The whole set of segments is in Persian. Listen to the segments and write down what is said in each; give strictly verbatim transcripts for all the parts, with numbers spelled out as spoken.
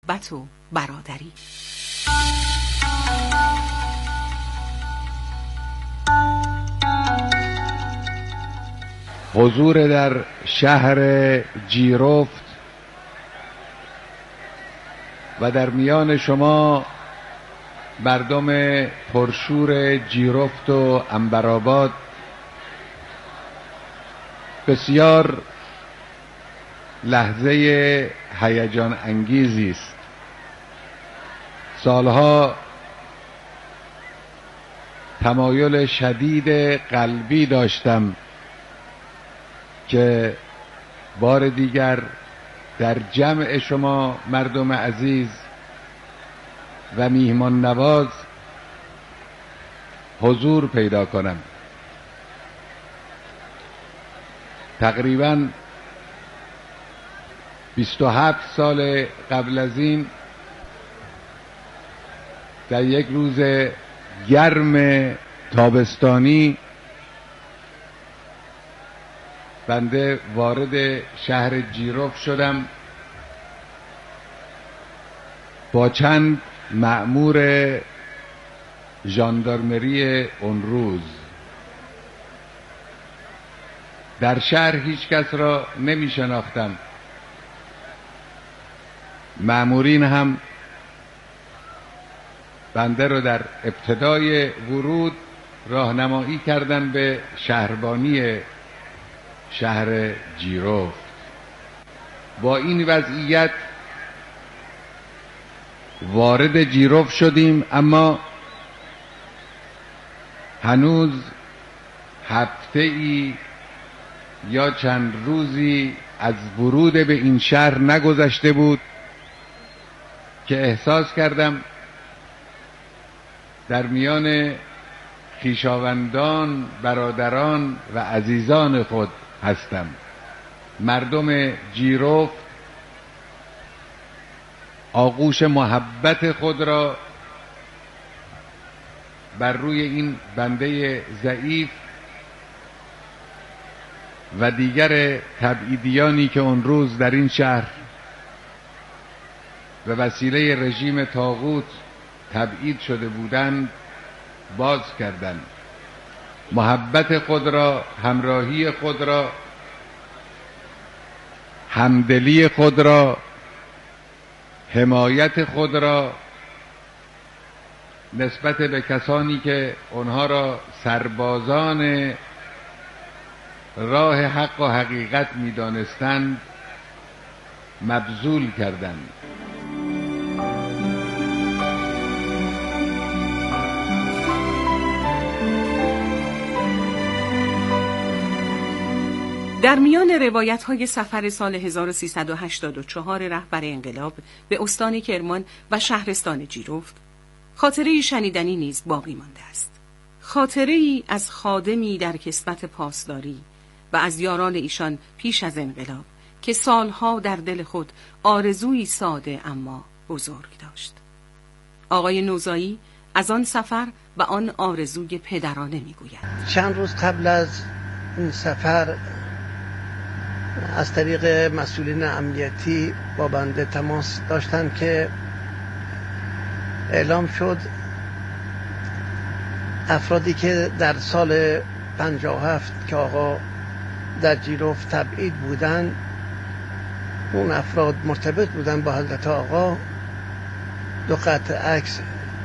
محبت و برادری. حضور در شهر جیرفت و در میان شما مردم پرشور جیرفت و عنبرآباد بسیار لحظه هیجان انگیزی است. سالها تمایل شدید قلبی داشتم که بار دیگر در جمع شما مردم عزیز و میهمان نواز حضور پیدا کنم. تقریباً بیست و هفت سال قبل از این در یک روز گرم تابستانی بنده وارد شهر جیرفت شدم با چند مأمور ژاندارمری اون روز. در شهر هیچ کس را نمی شناختم. مأمورین هم بنده را در ابتدای ورود راهنمایی کردن به شهربانی شهر جیرفت. با این وضعیت وارد جیرفت شدیم، اما هنوز هفته ای یا چند روزی از ورود به این شهر نگذشته بود که احساس کردم در میان خویشاوندان، برادران و عزیزان خود هستم. مردم جیرفت آغوش محبت خود را بر روی این بنده ضعیف و دیگر تبعیدیانی که اون روز در این شهر به وسیله رژیم طاغوت تبعید شده بودند باز کردند. محبت خود را، همراهی خود را، همدلی خود را، حمایت خود را نسبت به کسانی که آنها را سربازان راه حق و حقیقت می‌دانستند مبذول کردند. در میان روایت‌های سفر سال هزار و سیصد و هشتاد و چهار رهبر انقلاب به استان کرمان و شهرستان جیرفت، خاطره‌ای شنیدنی نیز باقی مانده است. خاطره‌ای از خادمی در کسبت پاسداری و از یاران ایشان پیش از انقلاب که سالها در دل خود آرزویی ساده اما بزرگ داشت. آقای نوزایی از آن سفر و آن آرزوی پدرانه می‌گوید. چند روز قبل از این سفر از طریق مسئولین امنیتی با بنده تماس داشتن که اعلام شد افرادی که در سال پنجاه و هفت که آقا در جیرفت تبعید بودن، اون افراد مرتبط بودن با حضرت آقا، دو قطع عکس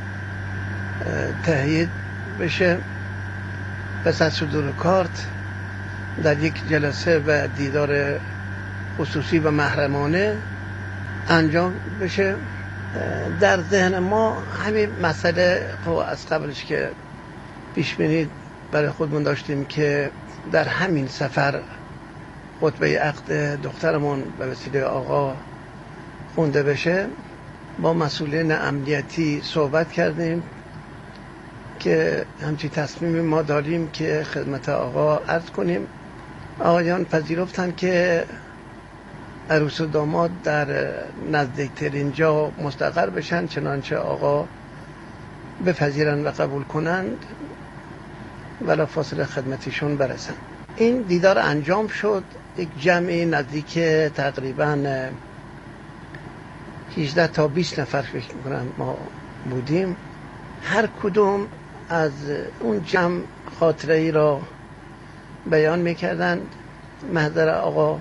تهیه بشه، پس از صدور کارت در یک جلسه و دیدار خصوصی و محرمانه انجام بشه. در ذهن ما همین مسئله از قبلش که پیش بینی برای خودمون داشتیم که در همین سفر خطبه عقد دخترمون به وسیله آقا خونده بشه. با مسئولین امنیتی صحبت کردیم که همچی تصمیمی ما داریم که خدمت آقا عرض کنیم. آقایان پذیرفتن که عروس و داماد در نزدیکترین جا مستقر بشن، چنانچه آقا بپذیرن و قبول کنند ولی فاصله خدمتیشون برسن. این دیدار انجام شد. یک جمعی نزدیک تقریباً هجده تا بیست نفر فکر میکنم ما بودیم. هر کدوم از اون جمع خاطره ای را بیان میکردن. محضر آقا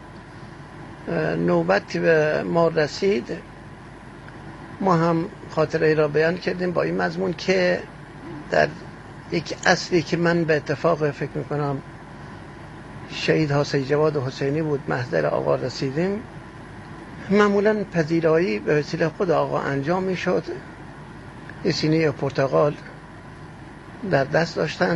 نوبتی به ما رسید، ما هم خاطره ای را بیان کردیم با این مضمون که در یک اصلی که من به اتفاق فکر میکنم شهید حسین جواد حسینی بود محضر آقا رسیدیم. معمولا پذیرایی به وسیله خود آقا انجام میشد. یه سینه پرتقال در دست داشتن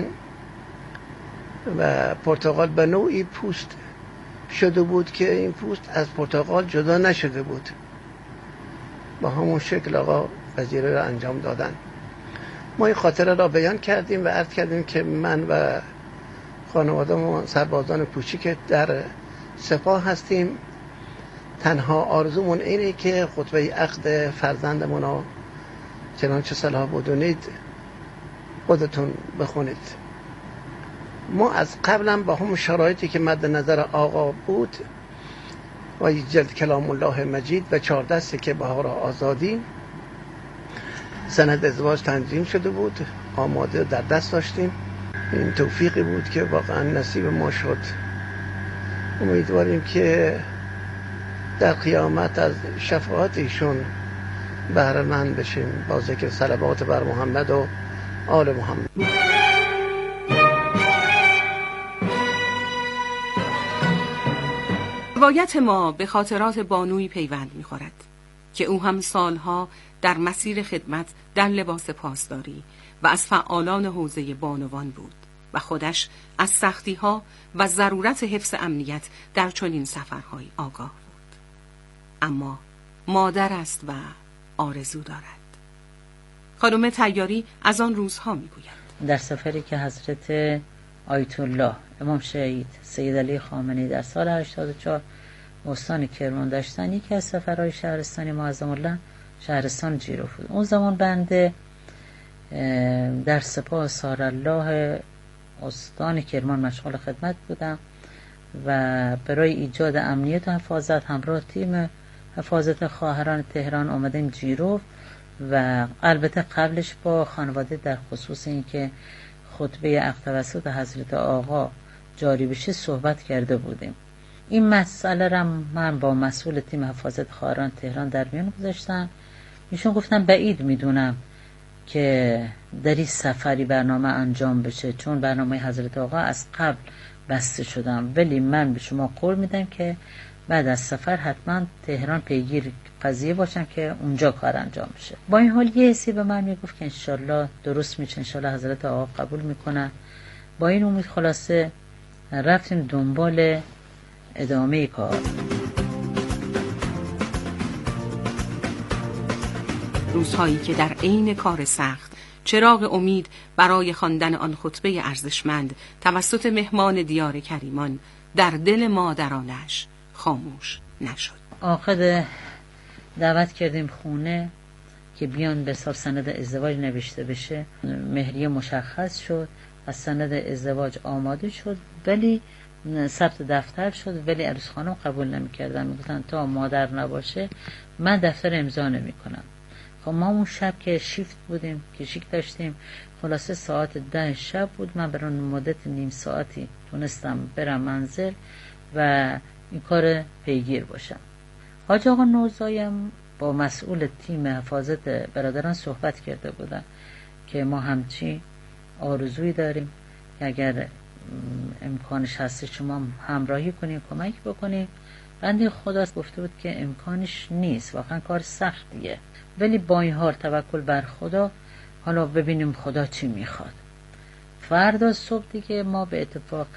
و پرتقال به نوعی پوست شده بود که این پوست از پرتقال جدا نشده بود. با همون شکل آقا پذیرایی را انجام دادن. ما این خاطره را بیان کردیم و عرض کردیم که من و خانواده ما سربازان کوچیک در سپاه هستیم. تنها آرزومون اینه که خطبه عقد فرزندمون را چنانچه صلاح بدونید خودتون بخونید. ما از قبلم با هم شرایطی که مد نظر آقا بود و جلد کلام الله مجید و چهار دستی که بهار آزادی سند ازدواج تنظیم شده بود، آماده در دست داشتیم. این توفیقی بود که واقعا نصیب ما شد. امیدواریم که در قیامت از شفاعت ایشون بهره مند بشیم با ذکر صلوات بر محمد و آل محمد. روایت ما به خاطرات بانوی پیوند می‌خورد که او هم سالها در مسیر خدمت در لباس پاسداری و از فعالان حوزه بانوان بود و خودش از سختی‌ها و ضرورت حفظ امنیت در چنین سفرهای آگاه بود. اما مادر است و آرزو دارد. خانم طیاری از آن روزها میگوید: در سفری که حضرت آیت الله امام شهید سید علی خامنه‌ای در سال هشتاد و چهار استان کرمان داشتن، یکی از سفرهای شهرستان معظم الله شهرستان جیروف بود. اون زمان بنده در سپاه سارالله استان کرمان مشغول خدمت بودم و برای ایجاد امنیت و حفاظت همراه تیم حفاظت خواهران تهران آمدیم جیروف و البته قبلش با خانواده در خصوص اینکه خطبه عقد توسط حضرت آقا جاری بشه صحبت کرده بودیم. این مسئله را من با مسئول تیم حفاظت خواهران تهران در میان گذاشتم. ایشون گفتن بعید میدونم که در این سفری برنامه انجام بشه، چون برنامه حضرت آقا از قبل بسته شدم، ولی من به شما قول میدم که بعد از سفر حتما تهران پیگیر قضیه باشم که اونجا کار انجام بشه. با این حال یه حسی به من میگفت که انشالله درست میشه، انشالله حضرت آقا قبول میکنن. با این امید خلاصه رفتیم دنبال ادامه کار. روزهایی که در عین کار سخت چراغ امید برای خواندن آن خطبه ارزشمند توسط مهمان دیار کریمان در دل مادرانش خاموش نشد. آخر دعوت کردیم خونه که بیان به حساب سند ازدواج نوشته بشه. مهریه مشخص شد و سند ازدواج آماده شد، ولی ثبت دفتر شد، ولی عروس خانم قبول نمی‌کردن. میگفتن تا مادر نباشه من دفتر امضا نمی‌کنم. خب ما اون شب که شیفت بودیم که شیک داشتیم، خلاصه ساعت ده شب بود. من برای مدت نیم ساعتی تونستم برم منزل و این کار پیگیر باشم. حاج آقا نوزایم با مسئول تیم حفاظت برادران صحبت کرده بودن که ما همچی آرزویی داریم که اگر امکانش هست شما همراهی کنیم، کمک بکنیم. بنده خدا گفته بود که امکانش نیست، واقعا کار سختیه، ولی با این حال توکل بر خدا، حالا ببینیم خدا چی میخواد. فردا صبح دیگه ما به اتفاق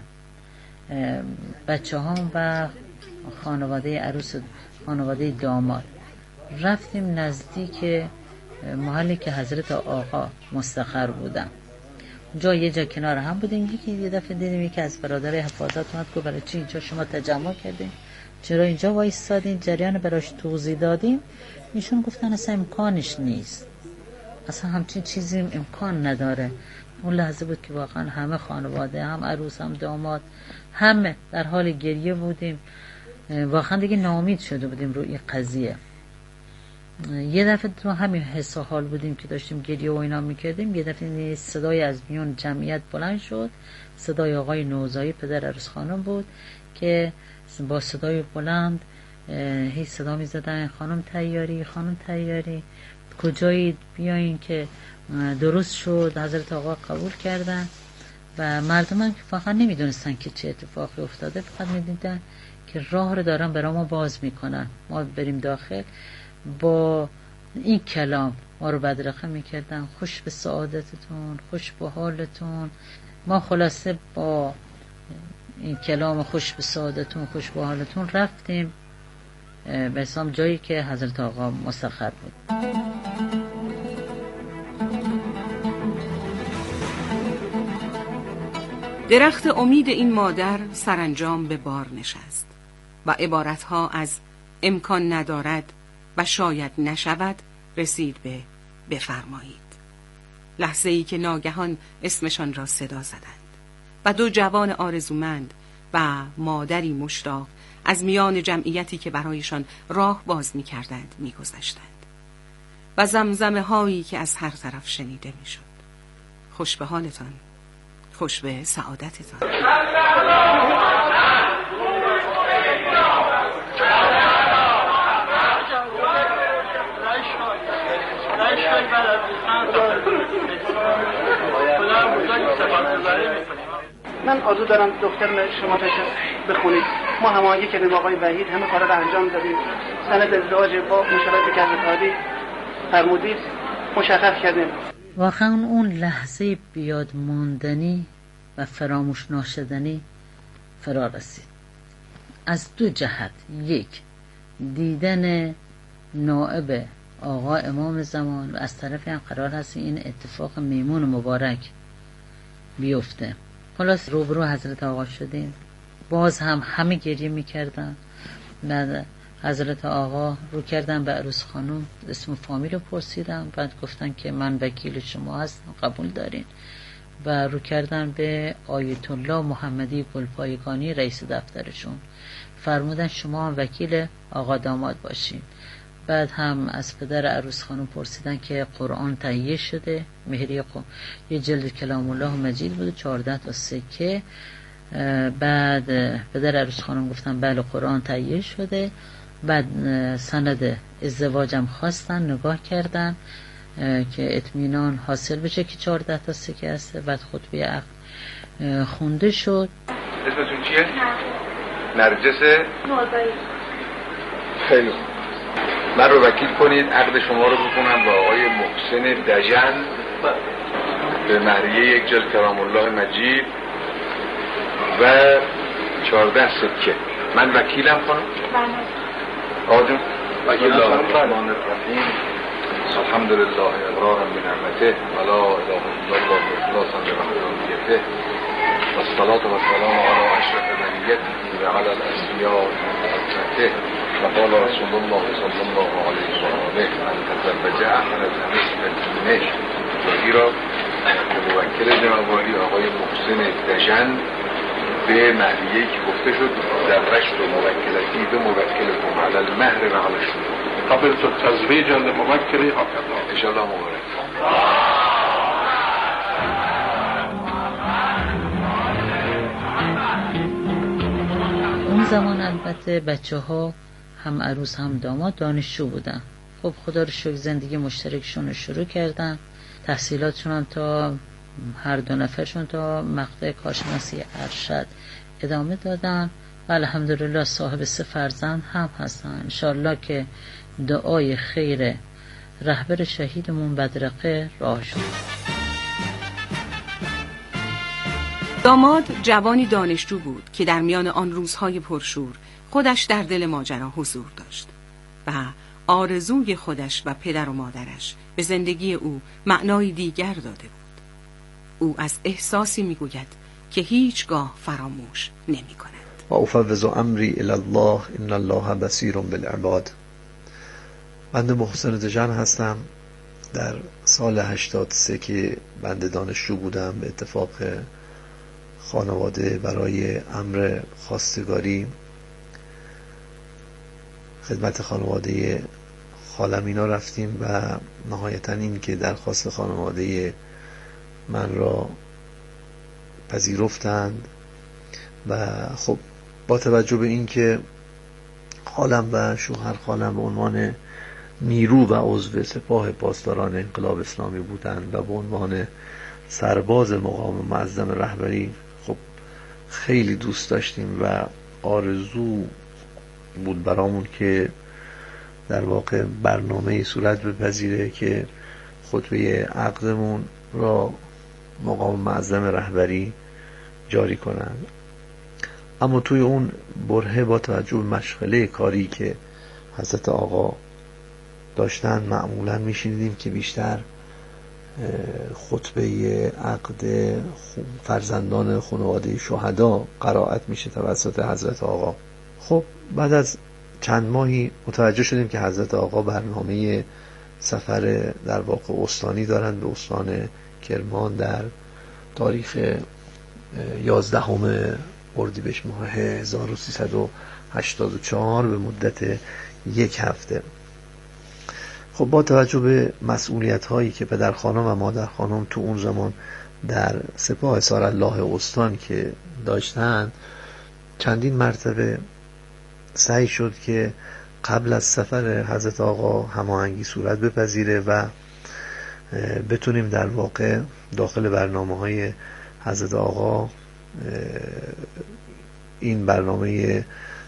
بچه ها و خانواده عروس خانواده داماد رفتیم نزدیک محلی که حضرت آقا مستقر بودن. اونجا یه جا کنار هم بودیم. یکی یه دفعه دیدیم یکی از برادرای حفاظت اومد گفت برای چی اینجا شما تجمع کردین؟ چرا اینجا وایستادین؟ جریان براش توضیح دادیم. ایشون گفتن اصلا امکانش نیست، اصلا همچین چیزی امکان نداره. اون لحظه بود که واقعا همه خانواده، هم عروس هم داماد، همه در حال گریه بودیم. واقعا دیگه ناامید شده بودیم روی این قضیه. یه دفعه تو همین حس و حال بودیم که داشتیم گریه و اینا میکردیم، یه دفعه صدای از میون جمعیت بلند شد. صدای آقای نوزایی پدر عروس خانم بود که با صدای بلند هیچ صدا میزدن خانم تیاری، خانم تیاری کجایید، بیاین که درست شد. حضرت آقا قبول کردن و مردم هم که فقط نمیدونستن که چه اتفاقی افتاده، فقط میدیدن که راه رو دارن برای ما باز میکنن، ما بریم داخل. با این کلام ما رو بدرقه میکردن، خوش به سعادتتون، خوش به حالتون. ما خلاصه با این کلام خوش به سعادتون، خوش به حالتون رفتیم به اسام جایی که حضرت آقا مسخر بود. درخت امید این مادر سرانجام به بار نشست و عبارتها از امکان ندارد و شاید نشود رسید به بفرمایید. لحظه ای که ناگهان اسمشان را صدا زدند و دو جوان آرزومند و مادری مشتاق از میان جمعیتی که برایشان راه باز می کردند می گذشتند و زمزمه هایی که از هر طرف شنیده می شد. خوش به حالتان، خوش به سعادتتان. من آرزو دارم دختر شما تشریف بخونید. ما هماهنگی کردیم آقای وحید، همه کارا رو انجام دادیم. سند ازدواج با مشاورت که حضرت عالی فرمودید مشخص کردیم. واقعا اون لحظه بیاد ماندنی و فراموش ناشدنی فرا رسید از دو جهت. یک، دیدن نائب آقا امام زمان و از طرفی هم قرار هست این اتفاق میمون مبارک بیفته. خلاص روبرو حضرت آقا شدیم، باز هم همه گریه میکردن. بعد حضرت آقا رو کردن به عروس خانم، اسم فامیل رو پرسیدم، بعد گفتن که من وکیل شما هستم، قبول دارین. و رو کردن به آیت الله محمدی گلپایگانی رئیس دفترشون، فرمودن شما هم وکیل آقا داماد باشین. بعد هم از پدر عروس خانم پرسیدن که قرآن تهیه شده، مهری قرآن یه جلد کلام الله مجید بوده، چهارده تا سکه. بعد پدر عروس خانم گفتن بله قرآن تهیه شده. بعد سند ازدواجم خواستن، نگاه کردن که اطمینان حاصل بشه که چهارده تا سکه هست. بعد خطبه عقد خونده شد. اسمتون چیه؟ نرجس نوزایی. خیلی من رو وکیل کنید، عقد شما رو بکنم با آقای محسن دژن به مهریه یک جلد کلام الله مجید و چهارده سکه. من وکیلم خانم؟ آجون وکیل الرحمن الرحیم الحمد لله اقرارا بنعمته و لا اله الا الله اخلاصا لوحدانیته و الصلاة و السلام علی اشرف بریته و علی الانبیاء و فقال رسول الله صلی الله علیه و آله من تزوج احد نصف الدینه. جایی را به موکل جناب عالی آقای محسن دژن به مهریه‌ای که گفته شد در رشت و موکلتی به موکلتون علی المهر و علی الشروط قبلت التزویج لموکلی هکذا ان شاء الله. مبارک. اون زمان البته بچه ها هم عروس هم داماد دانشجو بودن. خب خدا رو شکر زندگی مشترکشون رو شروع کردن، تحصیلاتشون هم تا هر دو نفرشون تا مقطع کارشناسی ارشد ادامه دادن و الحمدلله صاحب سه فرزند هم هستن. انشالله که دعای خیر رهبر شهیدمون بدرقه راه شد. داماد جوانی دانشجو بود که در میان آن روزهای پرشور خودش در دل ماجرا حضور داشت و آرزوی خودش و پدر و مادرش به زندگی او معنای دیگر داده بود. او از احساسی میگوید که هیچگاه فراموش نمی کند. و افوض امری الی الله ان الله بصیر بالعباد. بنده محسن دژن هستم. در سال هشتاد و سه که بنده دانشجو بودم به اتفاق خانواده برای امر خواستگاری خدمت خانواده خالم اینا رفتیم و نهایتا این که درخواست خانواده من را پذیرفتند و خب با توجه به این که خالم و شوهر خالم به عنوان نیرو و عضو سپاه پاسداران انقلاب اسلامی بودند و به عنوان سرباز مقام معظم رهبری خب خیلی دوست داشتیم و آرزو بود برامون که در واقع برنامه صورت بپذیره که خطبه عقدمون را مقام معظم رهبری جاری کنند. اما توی اون برهه با توجه به مشغله کاری که حضرت آقا داشتن معمولا میشنیدیم که بیشتر خطبه عقد فرزندان خانواده شهدا قرائت میشه توسط حضرت آقا. خب بعد از چند ماهی متوجه شدیم که حضرت آقا برنامه سفر در واقع استانی دارند به استان کرمان در تاریخ یازدهم اردیبهشت ماه هزار و سیصد و هشتاد و چهار به مدت یک هفته. خب با توجه به مسئولیت هایی که پدر خانم و مادر خانم تو اون زمان در سپاه سارالله استان که داشتن، چندین مرتبه سعی شد که قبل از سفر حضرت آقا هماهنگی صورت بپذیره و بتونیم در واقع داخل برنامه های حضرت آقا این برنامه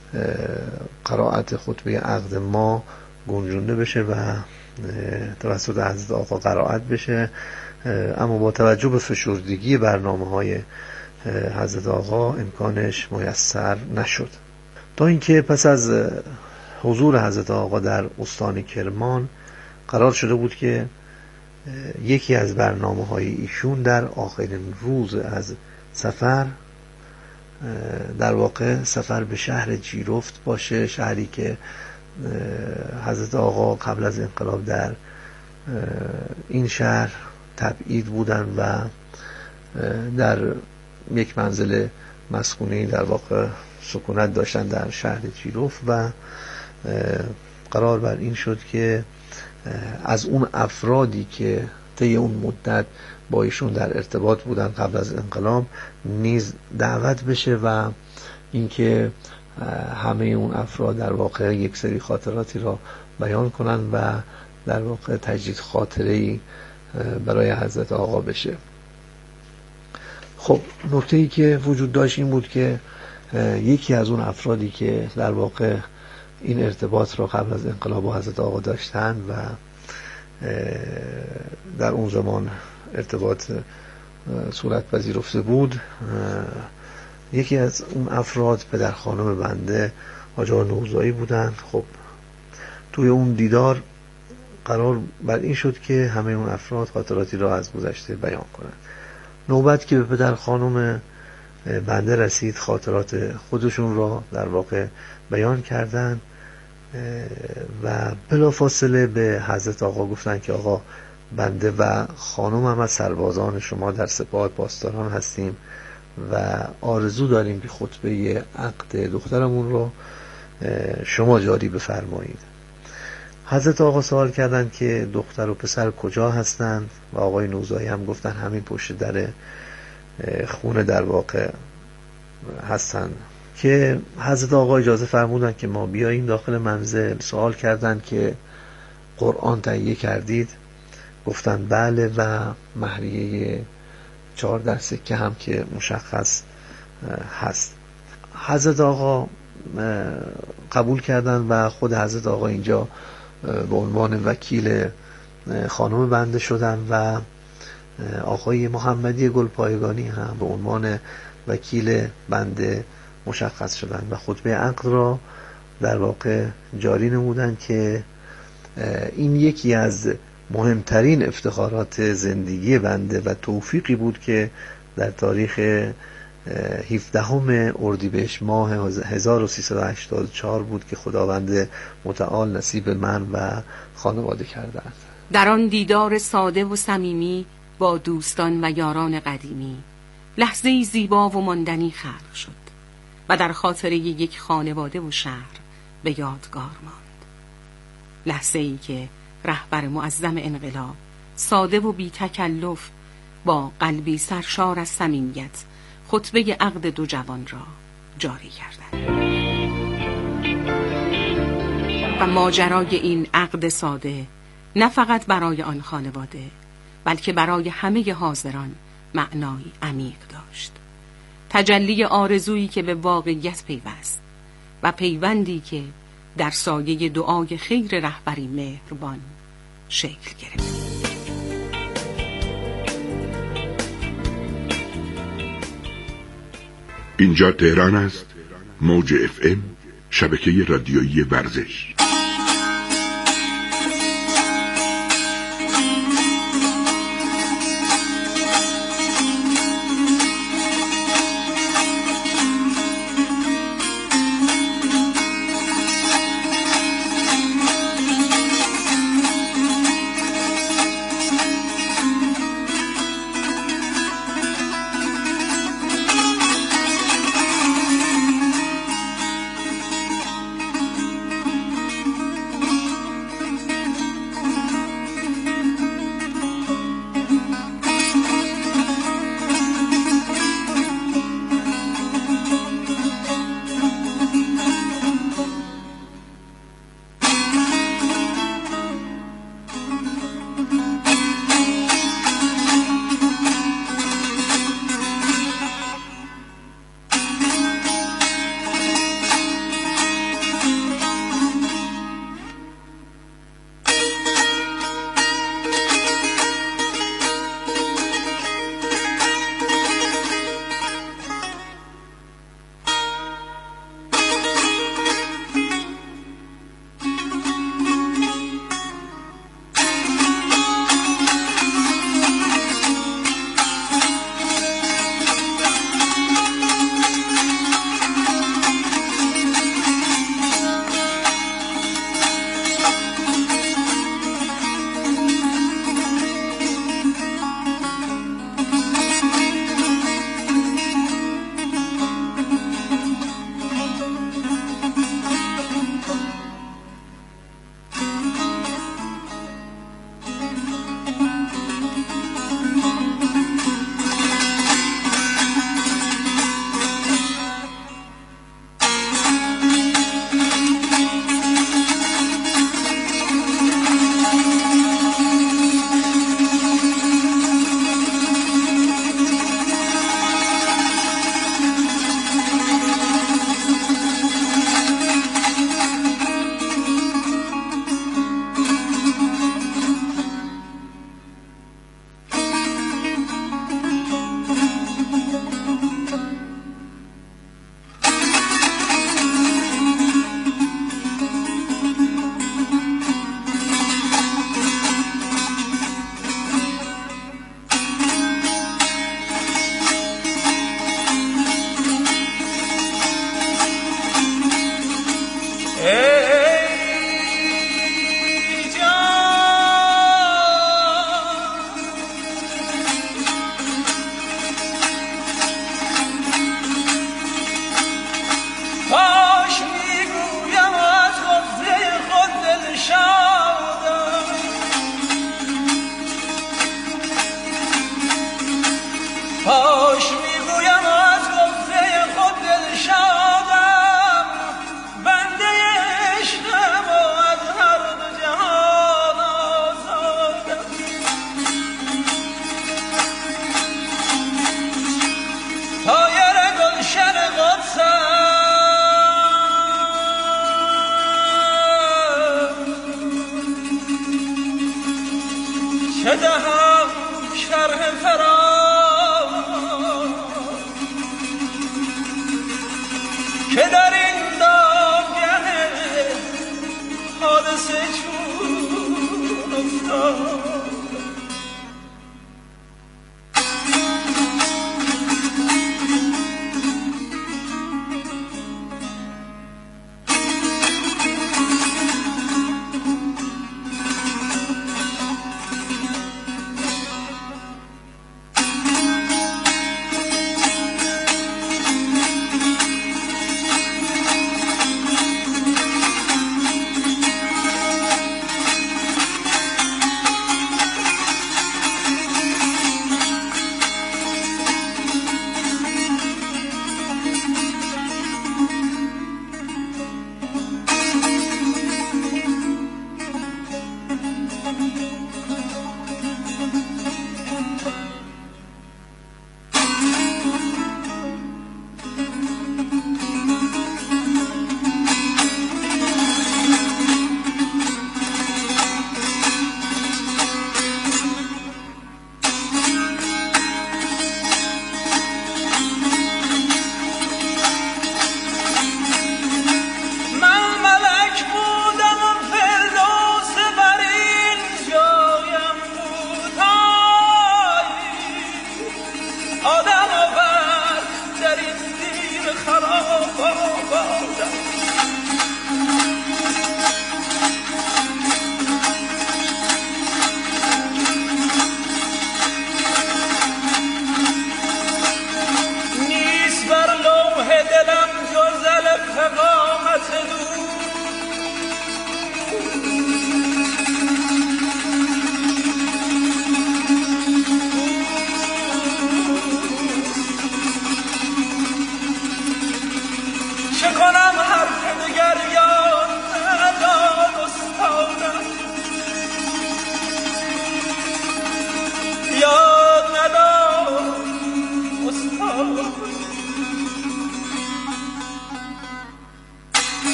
قرائت خطبه عقد ما گنجونده بشه و توسط حضرت آقا قرائت بشه. اما با توجه به فشردگی برنامه های حضرت آقا امکانش میسر نشد، تا اینکه پس از حضور حضرت آقا در استان کرمان قرار شده بود که یکی از برنامه های ایشون در آخرین روز از سفر در واقع سفر به شهر جیرفت باشه، شهری که حضرت آقا قبل از انقلاب در این شهر تبعید بودن و در یک منزل مسکونی در واقع سکونت داشتن در شهر جیرفت و قرار بر این شد که از اون افرادی که طی اون مدت با ایشون در ارتباط بودن قبل از انقلاب نیز دعوت بشه و اینکه همه اون افراد در واقع یک سری خاطراتی را بیان کنن و در واقع تجدید خاطره‌ای برای حضرت آقا بشه. خب نکته‌ای که وجود داشت این بود که یکی از اون افرادی که در واقع این ارتباط را قبل از انقلاب با حضرت آقا داشتن و در اون زمان ارتباط صورت پذیرفته بود، یکی از اون افراد پدر خانم بنده حاج آقا نوزایی بودن. خب توی اون دیدار قرار بر این شد که همه اون افراد خاطراتی را از گذشته بیان کنند. نوبت که به پدر خانم بنده رسید، خاطرات خودشون را در واقع بیان کردن و بلافاصله به حضرت آقا گفتن که آقا بنده و خانم هم از سربازان شما در سپاه پاسداران هستیم و آرزو داریم که خطبه عقد دخترمون رو شما جاری بفرمایید. حضرت آقا سوال کردند که دختر و پسر کجا هستند و آقای نوزایی هم گفتن همین پشت در خونه در واقع هستند. که حضرت آقا اجازه فرمودن که ما بیاییم داخل منزل. سوال کردند که قرآن تهیه کردید؟ گفتن بله و مهریه چهارده سکه هم که مشخص هست. حضرت آقا قبول کردن و خود حضرت آقا اینجا به عنوان وکیل خانم بنده شدن و آقای محمدی گلپایگانی هم به عنوان وکیل بنده مشخص شدن و خطبه عقد را در واقع جاری نمودن که این یکی از مهمترین افتخارات زندگی بنده و توفیقی بود که در تاریخ هفدهم اردیبهشت ماه هزار و سیصد و هشتاد و چهار بود که خداوند متعال نصیب من و خانواده کردند. در آن دیدار ساده و صمیمی با دوستان و یاران قدیمی لحظه‌ای زیبا و ماندنی خلق شد و در خاطره یک خانواده و شهر به یادگار ماند. لحظه ای که رهبر معظم انقلاب ساده و بی تکلف با قلبی سرشار از صمیمیت خطبه عقد دو جوان را جاری کردند. و ماجرای این عقد ساده نه فقط برای آن خانواده بلکه برای همه حاضران معنایی عمیق داشت. تجلی آرزویی که به واقعیت پیوست و پیوندی که در سایه دعای خیر رهبری مهربان شکل گرفت. اینجا تهران است. موج اف ام، شبکه رادیویی ورزش. بدهم شرح فراق که در این دامگه حادثه چون افتاد.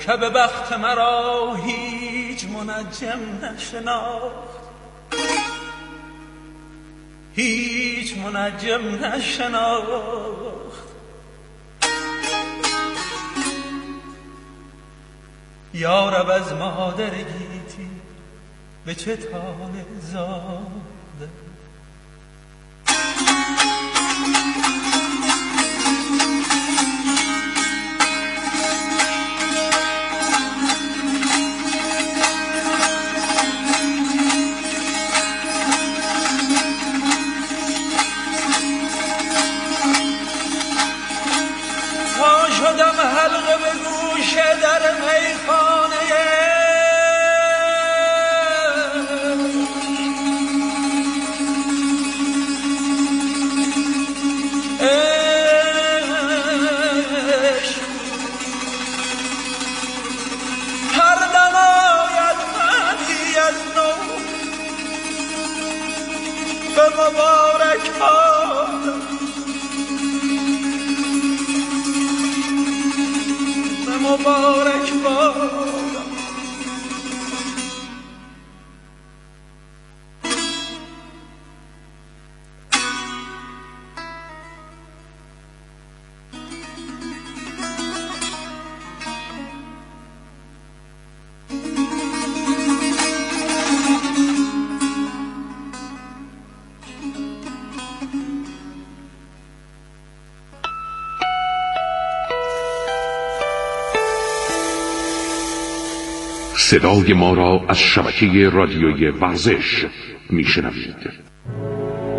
که به بخت مرا هیچ منجم نشناخت، هیچ منجم نشناخت. یا رب از مادر گیتی به چه طالع زاده، تا شدم حلقه به گوش در میخانه، هر دم آید مهدی از نو به مبارک بادم، به مبارک بادم. صدای ما را از شبکه رادیوی ورزش میشنوید.